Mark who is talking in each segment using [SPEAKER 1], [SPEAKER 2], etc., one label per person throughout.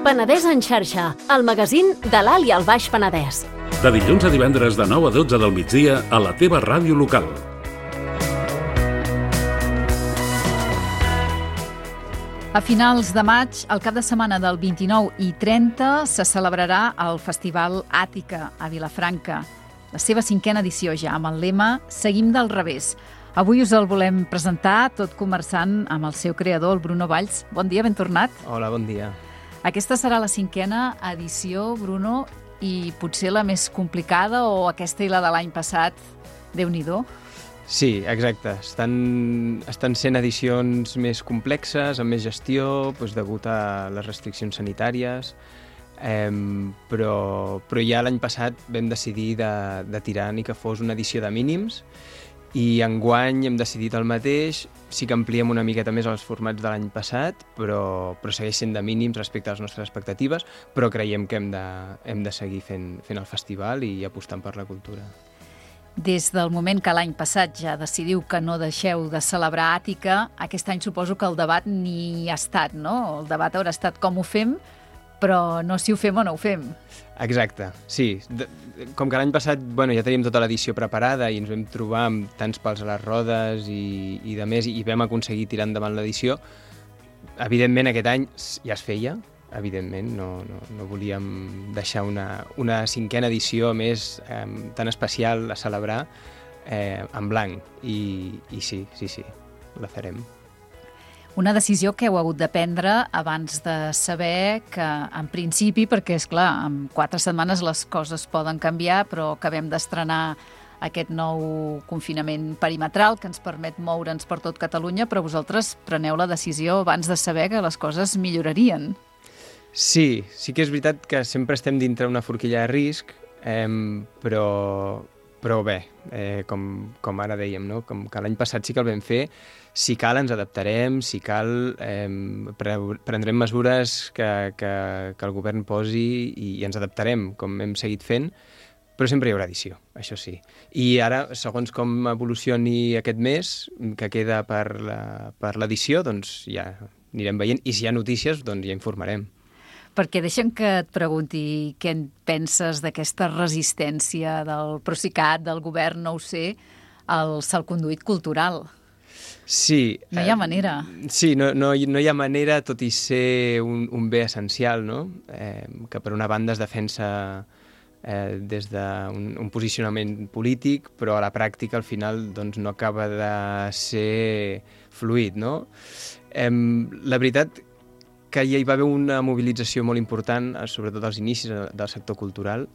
[SPEAKER 1] Penedès en xarxa, el magazín de l'Alt i el Baix Penedès.
[SPEAKER 2] De dilluns a divendres de 9 a 12 del migdia a la teva ràdio local.
[SPEAKER 3] A finals de maig, el cap de setmana del 29 i 30, se celebrarà el Festival Àtica a Vilafranca. La seva 5a edició ja, amb el lema Seguim del revés. Avui us el volem presentar, tot conversant amb el seu creador, el Bruno Valls. Bon dia, ben tornat.
[SPEAKER 4] Hola, bon dia.
[SPEAKER 3] Aquesta serà la 5a edició, Bruno, i potser la més complicada, o aquesta i la de l'any passat, Déu-n'hi-do?
[SPEAKER 4] Sí, exacte. Estan sent edicions més complexes, amb més gestió, degut a les restriccions sanitàries, però ja l'any passat vam decidir de tirar ni que fos una edició de mínims, i enguany hem decidit el mateix. Sí que ampliem una miqueta més els formats de l'any passat, però segueix sent de mínims respecte a les nostres expectatives, però creiem que hem de seguir fent el festival i apostant per la cultura.
[SPEAKER 3] Des del moment que l'any passat ja decidiu que no deixeu de celebrar Àtica, aquest any suposo que el debat ni ha estat, no? El debat haurà estat com ho fem, però no si ho fem o no ho fem.
[SPEAKER 4] Exacte, sí. Com que l'any passat ja teníem tota l'edició preparada i ens vam trobar amb tants pals a les rodes i de més, i vam aconseguir tirar endavant l'edició, evidentment aquest any ja es feia, evidentment, no volíem deixar una 5a edició més tan especial a celebrar en blanc, i sí, la farem.
[SPEAKER 3] Una decisió que heu hagut de prendre abans de saber que, en principi, perquè, és clar, en 4 setmanes les coses poden canviar, però acabem d'estrenar aquest nou confinament perimetral que ens permet moure'ns per tot Catalunya, però vosaltres preneu la decisió abans de saber que les coses millorarien.
[SPEAKER 4] Sí que és veritat que sempre estem dintre una forquilla de risc, però bé, com ara dèiem, no? Com que l'any passat sí que el vam fer, si cal ens adaptarem, si cal prendrem mesures que el govern posi i ens adaptarem, com hem seguit fent, però sempre hi haurà edició, això sí. I ara, segons com evolucioni aquest mes, que queda per l'edició, doncs ja anirem veient, i si hi ha notícies, doncs ja informarem.
[SPEAKER 3] Perquè deixa'm que et pregunti què en penses d'aquesta resistència del Procicat, del govern, no ho sé, al salconduit cultural.
[SPEAKER 4] Sí.
[SPEAKER 3] No hi ha manera.
[SPEAKER 4] Sí, no hi ha manera, tot i ser un bé essencial, no? Que per una banda es defensa des d'un posicionament polític, però a la pràctica al final doncs, no acaba de ser fluid, no? La veritat que ja hi va haver una mobilització molt important, sobretot als inicis del sector cultural.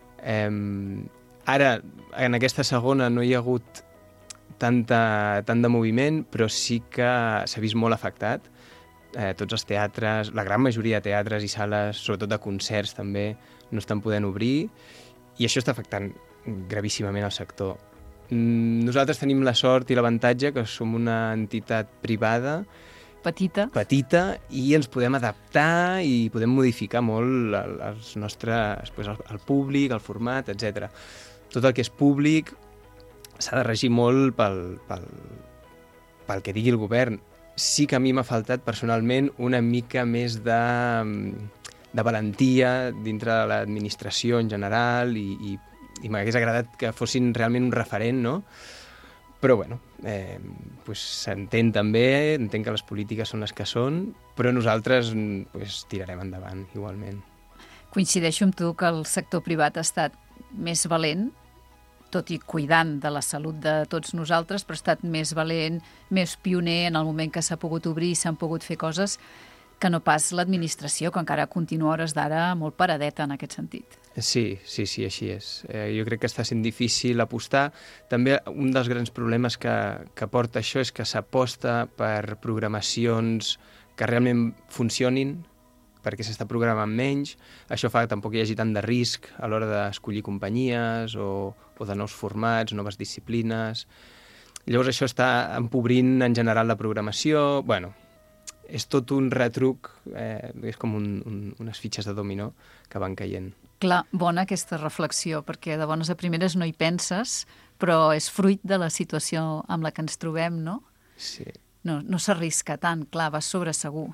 [SPEAKER 4] Ara, en aquesta segona, no hi ha hagut tant de moviment, però sí que s'ha vist molt afectat. Tots els teatres, la gran majoria de teatres i sales, sobretot de concerts també, no estan podent obrir, i això està afectant gravíssimament el sector. Nosaltres tenim la sort i l'avantatge que som una entitat privada, petita, i ens podem adaptar i podem modificar molt el públic, el format, etc. Tot el que és públic s'ha de regir molt pel que digui el govern. Sí que a mi m'ha faltat personalment una mica més de valentia dintre de l'administració en general, i m'hagués agradat que fossin realment un referent, no? Però bueno, s'entén també, entenc que les polítiques són les que són, però nosaltres tirarem endavant igualment.
[SPEAKER 3] Coincideixo amb tu que el sector privat ha estat més valent, tot i cuidant de la salut de tots nosaltres, però ha estat més valent, més pioner en el moment que s'ha pogut obrir i s'han pogut fer coses, que no pas l'administració, que encara continua a hores d'ara molt paradeta en aquest sentit.
[SPEAKER 4] Sí, així és. Jo crec que està sent difícil apostar. També un dels grans problemes que porta això és que s'aposta per programacions que realment funcionin, perquè s'està programant menys. Això fa que tampoc hi hagi tant de risc a l'hora d'escollir companyies o de nous formats, noves disciplines. Llavors això està empobrint en general la programació. És tot un retruc, és com unes fitxes de dominó que van caient.
[SPEAKER 3] Clar, bona aquesta reflexió, perquè de bones a primeres no hi penses, però és fruit de la situació amb la que ens trobem, no?
[SPEAKER 4] Sí.
[SPEAKER 3] No s'arrisca tant, clar, va sobre segur.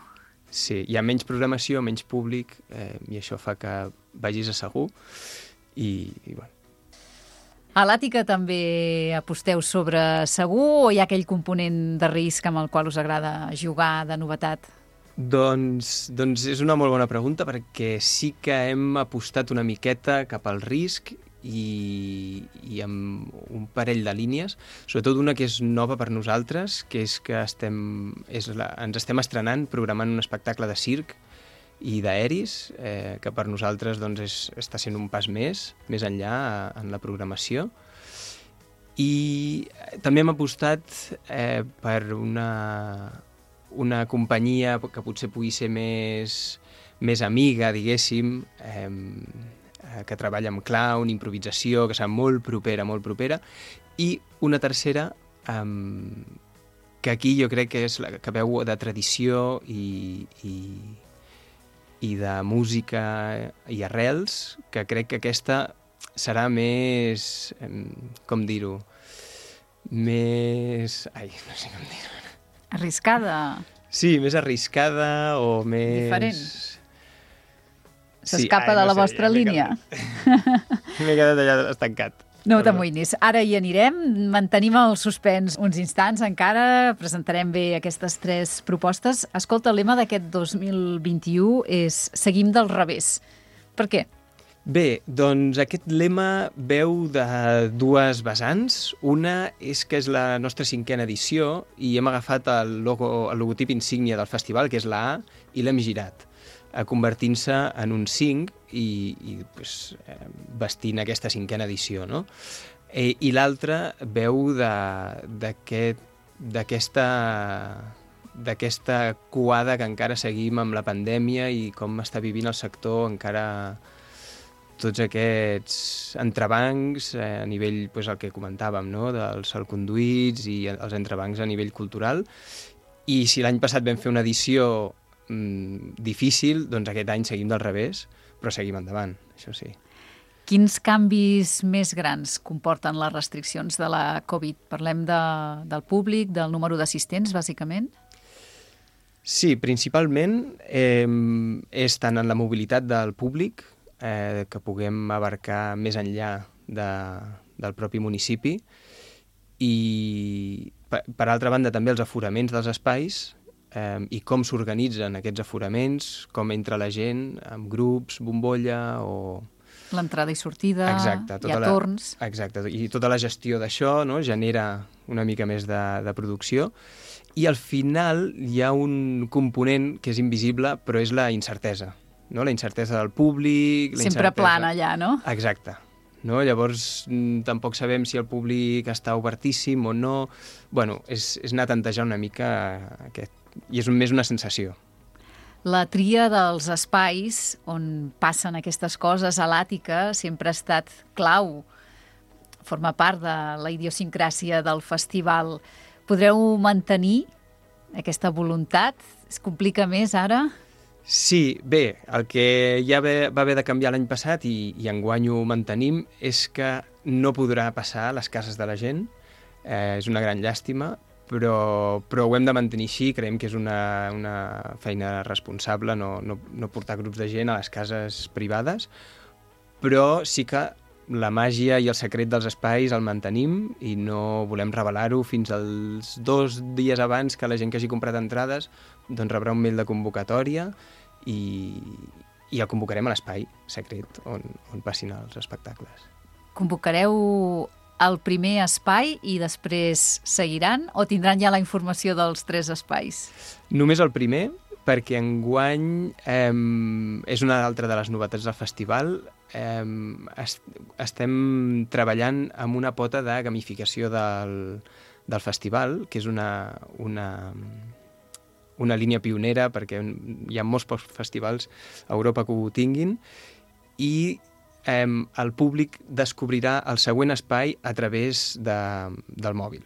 [SPEAKER 4] Sí, hi ha menys programació, menys públic, i això fa que vagis a segur i bueno.
[SPEAKER 3] A l'Àtica també aposteu sobre segur o hi ha aquell component de risc amb el qual us agrada jugar de novetat?
[SPEAKER 4] Doncs és una molt bona pregunta perquè sí que hem apostat una miqueta cap al risc i amb un parell de línies, sobretot una que és nova per nosaltres, que és que ens estem estrenant programant un espectacle de circ i d'aeris, que per nosaltres doncs, està sent un pas més enllà en la programació. I també hem apostat per una companyia que potser pugui ser més amiga, diguéssim, que treballa amb clown, improvisació, que serà molt propera, i una tercera que aquí jo crec que és la que veu de tradició i de música i arrels, que crec que aquesta serà més, com dir-ho, més... Ai, no sé com dir-ho.
[SPEAKER 3] Arriscada?
[SPEAKER 4] Sí, més arriscada o més...
[SPEAKER 3] Diferent. S'escapa de la vostra línia.
[SPEAKER 4] M'he quedat allà estancat.
[SPEAKER 3] No t'amoïnis. Ara hi anirem. Mantenim el suspens uns instants encara. Presentarem bé aquestes 3 propostes. Escolta, el lema d'aquest 2021 és Seguim del revés. Per què?
[SPEAKER 4] Bé, doncs aquest lema veu de 2 vessants. Una és que és la nostra 5a edició i hem agafat el logotip insígnia del festival, que és la A, i l'hem girat, convertint-se en un 5 i pues, vestint aquesta 5a edició, no? I l'altra veu d'aquesta coada que encara seguim amb la pandèmia i com està vivint el sector encara tots aquests entrebancs a nivell, pues, el que comentàvem, no? Dels salconduits i els entrebancs a nivell cultural. I si l'any passat vam fer una edició difícil, doncs aquest any seguim del revés, però seguim endavant, això sí.
[SPEAKER 3] Quins canvis més grans comporten les restriccions de la Covid? Parlem del públic, del número d'assistents, bàsicament?
[SPEAKER 4] Sí, principalment és tant en la mobilitat del públic, que puguem abarcar més enllà del propi municipi, i per altra banda també els aforaments dels espais, i com s'organitzen aquests aforaments, com entra la gent, amb grups, bombolla o...
[SPEAKER 3] L'entrada i sortida,
[SPEAKER 4] exacte,
[SPEAKER 3] hi ha torns...
[SPEAKER 4] Exacte, i tota la gestió d'això, no?, genera una mica més de producció. I al final hi ha un component que és invisible, però és la incertesa, no? La incertesa del públic...
[SPEAKER 3] Sempre plana allà, no?
[SPEAKER 4] Exacte. No? Llavors, tampoc sabem si el públic està obertíssim o no. Bueno, és anar a tantejar una mica aquest. I és més una sensació.
[SPEAKER 3] La tria dels espais on passen aquestes coses a l'Àtica sempre ha estat clau. Forma part de la idiosincràsia del festival. Podreu mantenir aquesta voluntat? Es complica més ara?
[SPEAKER 4] Sí, bé, el que ja va haver de canviar l'any passat i enguany ho mantenim és que no podrà passar a les cases de la gent. És una gran llàstima, però ho hem de mantenir així. Creiem que és una feina responsable no portar grups de gent a les cases privades, però sí que la màgia i el secret dels espais el mantenim i no volem revelar-ho fins als 2 dies abans que la gent que hagi comprat entrades doncs rebrà un mail de convocatòria i el convocarem a l'espai secret on passin els espectacles.
[SPEAKER 3] Convocareu el primer espai i després seguiran o tindran ja la informació dels 3 espais?
[SPEAKER 4] Només el primer, perquè enguany és una altra de les novetats del festival. Estem treballant amb una pota de gamificació del festival, que és una línia pionera, perquè hi ha molts pocs festivals a Europa que ho tinguin, i el públic descobrirà el següent espai a través del mòbil.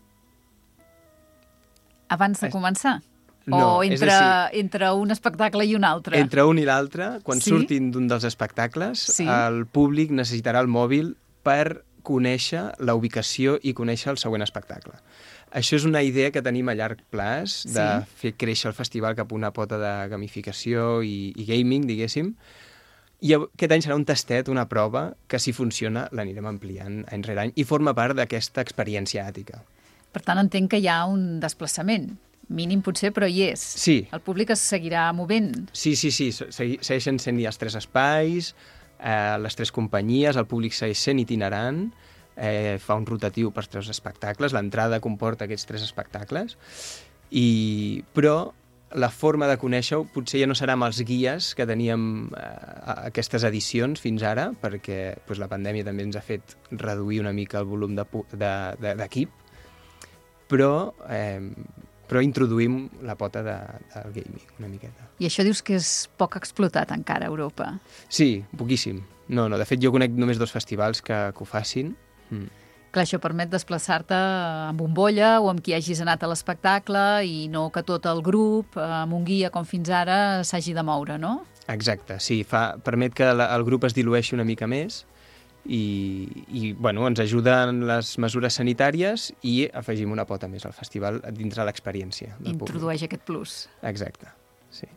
[SPEAKER 3] Abans de començar?
[SPEAKER 4] No,
[SPEAKER 3] o entre un espectacle i un altre?
[SPEAKER 4] Entre un i l'altre, quan surtin d'un dels espectacles, el públic necessitarà el mòbil per conèixer la ubicació i conèixer el següent espectacle. Això és una idea que tenim a llarg plaç, de fer créixer el festival cap a una pota de gamificació i gaming, diguéssim. I aquest any serà un tastet, una prova, que si funciona l'anirem ampliant any rere any i forma part d'aquesta experiència àtica.
[SPEAKER 3] Per tant, entenc que hi ha un desplaçament. Mínim potser, però hi és.
[SPEAKER 4] Sí.
[SPEAKER 3] El públic es seguirà movent.
[SPEAKER 4] Sí, segueixen sent els 3 espais, les 3 companyies, el públic segueix sent itinerant, fa un rotatiu per 3 espectacles, l'entrada comporta aquests 3 espectacles, però la forma de conèixer-ho potser ja no serà amb els guies que teníem aquestes edicions fins ara, perquè la pandèmia també ens ha fet reduir una mica el volum d'equip, però introduïm la pota del gaming una miqueta.
[SPEAKER 3] I això dius que és poc explotat encara a Europa?
[SPEAKER 4] Sí, poquíssim. No, de fet jo conec només 2 festivals que ho facin.
[SPEAKER 3] Clar, això permet desplaçar-te amb bombolla o amb qui hagis anat a l'espectacle i no que tot el grup, amb un guia com fins ara, s'hagi de moure, no?
[SPEAKER 4] Exacte, sí. Permet que el grup es dilueixi una mica més i ens ajuden les mesures sanitàries i afegim una pota més al festival dintre l'experiència del públic.
[SPEAKER 3] Introdueix aquest plus.
[SPEAKER 4] Exacte, sí.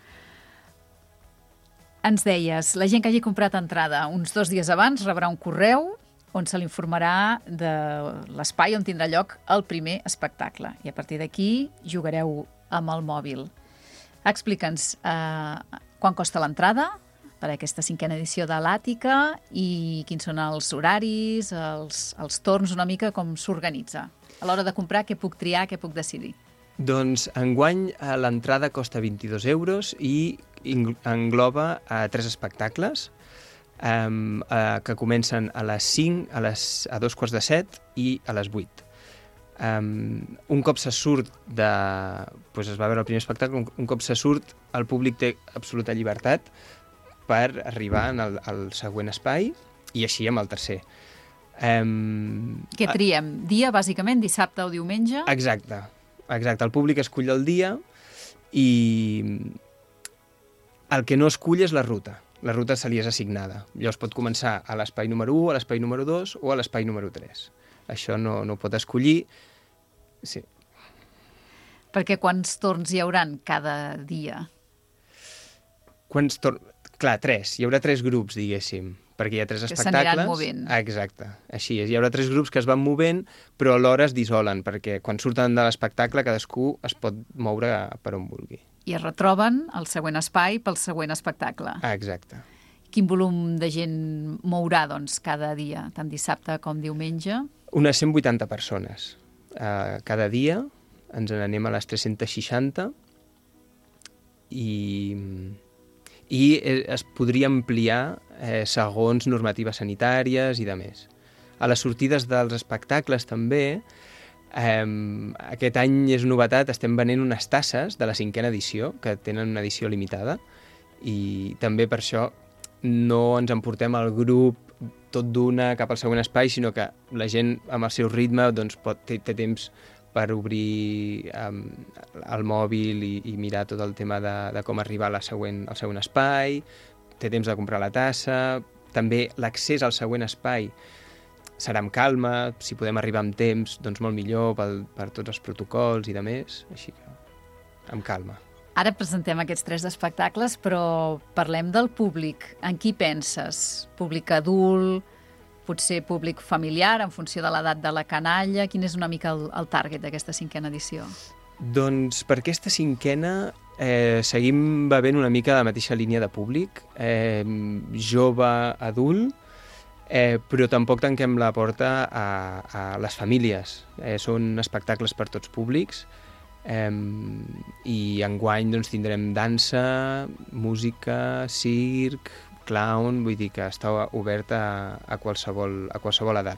[SPEAKER 3] Ens deies, la gent que hagi comprat entrada uns 2 dies abans rebrà un correu on se l'informarà de l'espai on tindrà lloc el primer espectacle. I a partir d'aquí jugareu amb el mòbil. Explica'ns quan costa l'entrada per a aquesta 5a edició de l'Àtica i quins són els horaris, els torns, una mica com s'organitza. A l'hora de comprar, què puc triar, què puc decidir?
[SPEAKER 4] Doncs enguany l'entrada costa 22 euros i engloba 3 espectacles que comencen a les 5, a 2:45 i a les 8. Un cop se surt es va veure el primer espectacle, un cop se surt el públic té absoluta llibertat per arribar al següent espai i així amb el tercer.
[SPEAKER 3] Què triem? Dia, bàsicament, dissabte o diumenge?
[SPEAKER 4] Exacte. El públic escull el dia i el que no escull és la ruta. La ruta se li és assignada. Llavors pot començar a l'espai número 1, a l'espai número 2 o a l'espai número 3. Això no ho pot escollir. Sí.
[SPEAKER 3] Perquè quants torns hi hauran cada dia?
[SPEAKER 4] Clar, 3. Hi haurà 3 grups, diguéssim, perquè hi ha 3 espectacles.
[SPEAKER 3] Que s'aniran movent.
[SPEAKER 4] Exacte. Així és. Hi haurà 3 grups que es van movent, però alhora es dissolen, perquè quan surten de l'espectacle cadascú es pot moure per on vulgui.
[SPEAKER 3] I es retroben al següent espai pel següent espectacle.
[SPEAKER 4] Exacte.
[SPEAKER 3] Quin volum de gent mourà, doncs, cada dia, tant dissabte com diumenge?
[SPEAKER 4] Unes 180 persones. Cada dia ens n'anem a les 360 i es podria ampliar segons normatives sanitàries i de més. A les sortides dels espectacles també, aquest any és novetat, estem venent unes tasses de la 5a edició, que tenen una edició limitada, i també per això no ens emportem el grup tot d'una cap al següent espai, sinó que la gent amb el seu ritme té temps per obrir el mòbil i mirar tot el tema de com arribar al següent espai, té temps de comprar la tassa, també l'accés al següent espai serà amb calma, si podem arribar amb temps, doncs molt millor per tots els protocols i de més, així que amb calma.
[SPEAKER 3] Ara presentem aquests 3 espectacles, però parlem del públic. En qui penses? Públic adult, potser públic familiar, en funció de l'edat de la canalla? Quin és una mica el target d'aquesta 5a edició?
[SPEAKER 4] Doncs per aquesta 5a seguim bevent una mica la mateixa línia de públic, jove, adult, però tampoc tanquem la porta a les famílies. Són espectacles per tots públics i enguany tindrem dansa, música, circ, clown, vull dir que està obert a qualsevol edat.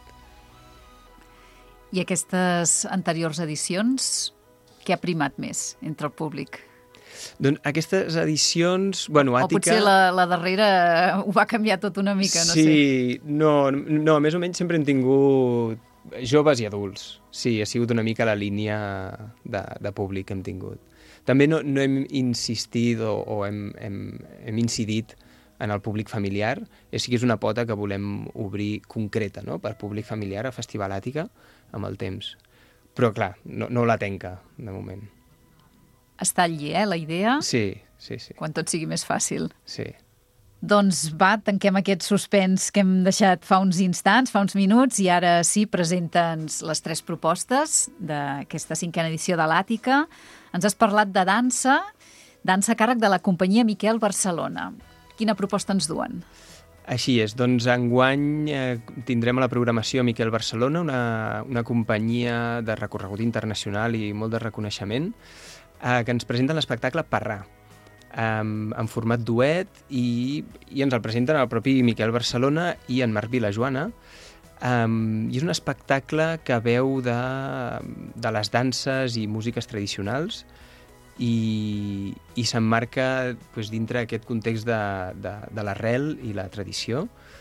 [SPEAKER 3] I aquestes anteriors edicions, què ha primat més entre el públic?
[SPEAKER 4] Doncs aquestes edicions, Àtica...
[SPEAKER 3] O potser la darrera ho va canviar tot una mica, no sé.
[SPEAKER 4] Sí, no, més o menys sempre hem tingut joves i adults. Sí, ha sigut una mica la línia de públic que hem tingut. També no hem insistit o hem incidit en el públic familiar. Sí que és una pota que volem obrir concreta, no?, per públic familiar a Festival Àtica amb el temps. Però, clar, no la tenca, de moment.
[SPEAKER 3] Està allí, la idea?
[SPEAKER 4] Sí.
[SPEAKER 3] Quan tot sigui més fàcil.
[SPEAKER 4] Sí.
[SPEAKER 3] Doncs va, tanquem aquest suspens que hem deixat fa uns instants, fa uns minuts, i ara sí, presenta'ns les 3 propostes d'aquesta 5a edició de l'Àtica. Ens has parlat de dansa a càrrec de la companyia Miquel Barcelona. Quina proposta ens duen?
[SPEAKER 4] Així és, doncs enguany tindrem a la programació Miquel Barcelona, una companyia de recorregut internacional i molt de reconeixement, que ens presenta l'espectacle Parrà, en format duet, i ens el presenten el propi Miquel Barcelona i en Marc Vilajoana. I és un espectacle que veu de les danses i músiques tradicionals i s'emmarca dintre aquest context de l'arrel i la tradició.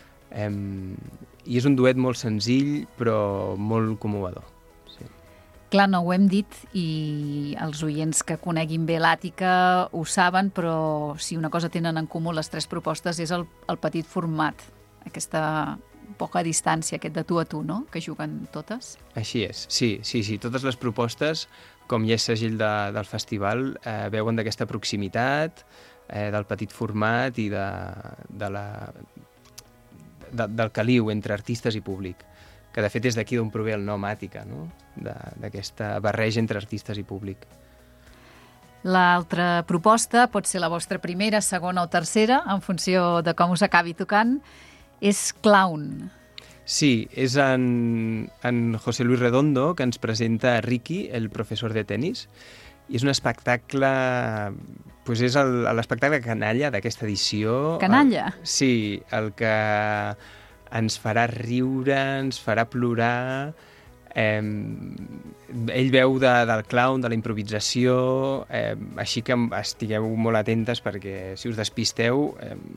[SPEAKER 4] I és un duet molt senzill però molt commovedor.
[SPEAKER 3] Clar, no ho hem dit i els oients que coneguin bé l'Àtica ho saben, però si una cosa tenen en comú les 3 propostes és el petit format, aquesta poca distància, aquest de tu a tu, no?, que juguen totes.
[SPEAKER 4] Així és, sí. Totes les propostes, com ja és segell del festival, veuen d'aquesta proximitat, del petit format i del caliu entre artistes i públic, que de fet és d'aquí d'on prové el nom Àtica, no?, d'aquesta barreja entre artistes i públic.
[SPEAKER 3] L'altra proposta pot ser la vostra primera, segona o tercera, en funció de com us acabi tocant, és Clown.
[SPEAKER 4] Sí, és en José Luis Redondo que ens presenta Ricky, el professor de tenis, i és un espectacle, és l'espectacle canalla d'aquesta edició.
[SPEAKER 3] Canalla?
[SPEAKER 4] Sí, el que ens farà riure, ens farà plorar. Ell veu del clown, de la improvisació, així que estigueu molt atentes perquè si us despisteu,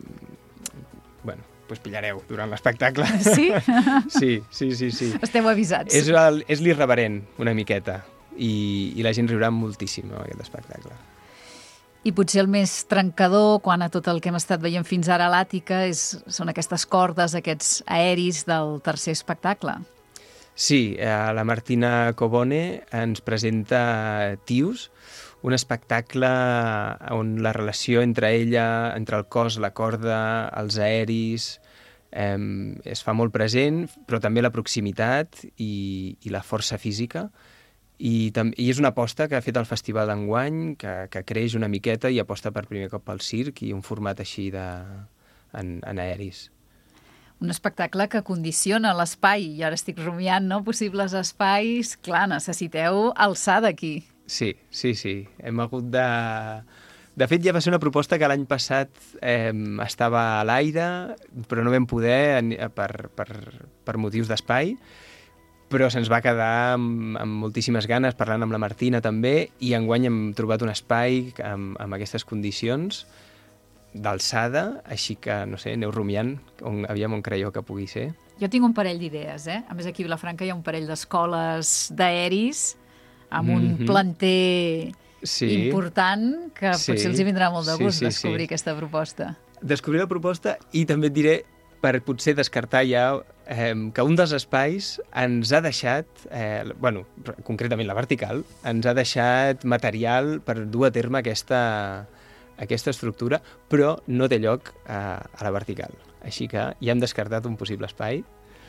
[SPEAKER 4] pillareu durant l'espectacle.
[SPEAKER 3] Sí?
[SPEAKER 4] Sí.
[SPEAKER 3] Esteu avisats.
[SPEAKER 4] És l'irreverent, una miqueta, i la gent riurà moltíssim amb aquest espectacle.
[SPEAKER 3] I potser el més trencador, quan a tot el que hem estat veient fins ara a l'Àtica, són aquestes cordes, aquests aeris del tercer espectacle.
[SPEAKER 4] Sí, la Martina Cobone ens presenta Tius, un espectacle on la relació entre ella, entre el cos, la corda, els aeris, es fa molt present, però també la proximitat i la força física. I és una aposta que ha fet el festival d'enguany, que creix una miqueta i aposta per primer cop pel circ i un format així en aeris.
[SPEAKER 3] Un espectacle que condiciona l'espai, i ara estic rumiant, no?, possibles espais. Clar, necessiteu alçar d'aquí.
[SPEAKER 4] Sí. Hem hagut de... De fet, ja va ser una proposta que l'any passat estava a l'aire, però no vam poder per motius d'espai, però se'ns va quedar amb moltíssimes ganes, parlant amb la Martina també, i enguany hem trobat un espai amb aquestes condicions d'alçada, així que, no sé, aneu rumiant, on creieu que pugui ser.
[SPEAKER 3] Jo tinc un parell d'idees, A més, aquí a Vilafranca hi ha un parell d'escoles d'aeris amb un planter important que potser els hi vindrà molt de gust descobrir aquesta proposta.
[SPEAKER 4] Descobrir la proposta, i també et diré, per potser descartar ja, que un dels espais ens ha deixat, concretament la vertical, ens ha deixat material per dur a terme aquesta estructura, però no té lloc a la vertical. Així que ja hem descartat un possible espai.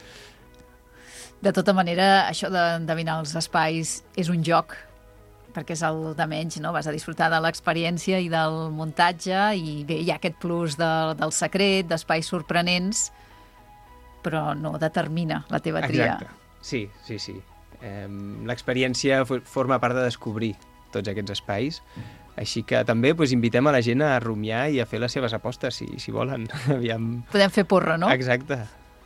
[SPEAKER 3] De tota manera, això d'endevinar els espais és un joc, perquè és el de menys, no? Vas a disfrutar de l'experiència i del muntatge, i bé, hi ha aquest plus del secret, d'espais sorprenents, però no determina la teva tria.
[SPEAKER 4] Exacte, sí. L'experiència forma part de descobrir tots aquests espais, així que també invitem a la gent a rumiar i a fer les seves apostes, si volen.
[SPEAKER 3] Podem fer porra, no?
[SPEAKER 4] Exacte.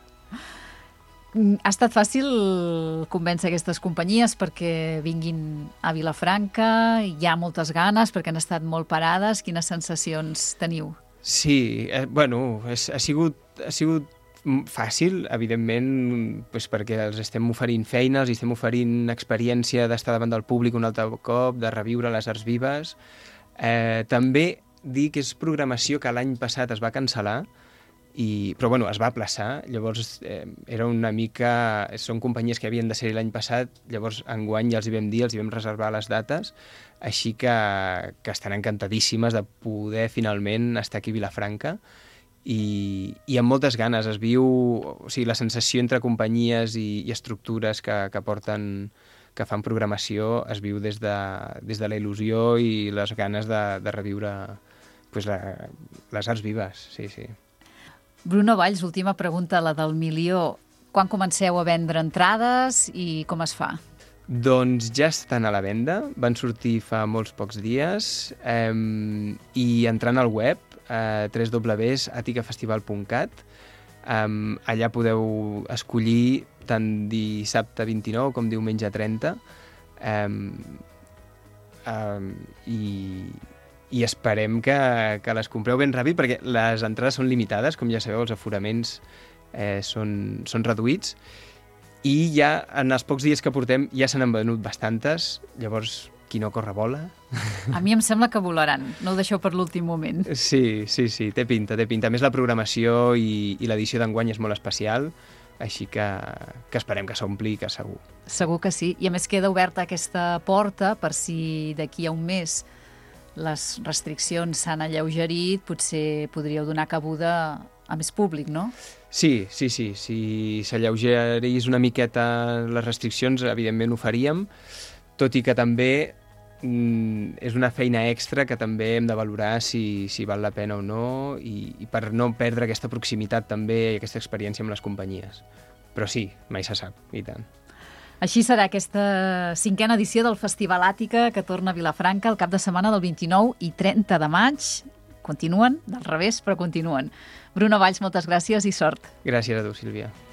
[SPEAKER 3] Ha estat fàcil convèncer aquestes companyies perquè vinguin a Vilafranca? Hi ha moltes ganes perquè han estat molt parades? Quines sensacions teniu?
[SPEAKER 4] Sí, ha sigut fàcil, evidentment, perquè els estem oferint feina, els estem oferint experiència d'estar davant del públic un altre cop, de reviure les arts vives. També dir que és programació que l'any passat es va cancel·lar, Però bueno, es va aplaçar, llavors era una mica... Són companyies que havien de ser l'any passat, llavors enguany ja els hi vam dir, els hi vam reservar les dates, així que estan encantadíssimes de poder finalment estar aquí a Vilafranca i amb moltes ganes. Es viu, o sigui, la sensació entre companyies i estructures que porten, que fan programació, es viu des de la il·lusió i les ganes de reviure pues, les arts vives, sí, sí.
[SPEAKER 3] Bruno Valls, última pregunta, la del milió. Quan comenceu a vendre entrades i com es fa?
[SPEAKER 4] Doncs ja estan a la venda, van sortir fa molts pocs dies i entrant al web www.aticafestival.cat allà podeu escollir tant dissabte 29 com diumenge 30 i esperem que les compreu ben ràpid perquè les entrades són limitades, com ja sabeu, els aforaments són reduïts i ja en els pocs dies que portem ja se n'han venut bastantes, llavors qui no corre vola.
[SPEAKER 3] A mi em sembla que volaran, no ho deixeu per l'últim moment.
[SPEAKER 4] Sí, té pinta. A més, la programació i l'edició d'enguany és molt especial, així que esperem que s'ompli, que segur.
[SPEAKER 3] Segur que sí, i a més queda oberta aquesta porta per si d'aquí a un mes les restriccions s'han alleugerit, potser podríeu donar cabuda a més públic, no?
[SPEAKER 4] Sí. Si s'alleugerís una miqueta les restriccions, evidentment ho faríem, tot i que també és una feina extra que també hem de valorar si val la pena o no i per no perdre aquesta proximitat també i aquesta experiència amb les companyies. Però sí, mai se sap, i tant.
[SPEAKER 3] Així serà aquesta 5a edició del Festival Àtica que torna a Vilafranca el cap de setmana del 29 i 30 de maig. Continuen, del revés, però continuen. Bruno Valls, moltes gràcies i sort.
[SPEAKER 4] Gràcies a tu, Sílvia.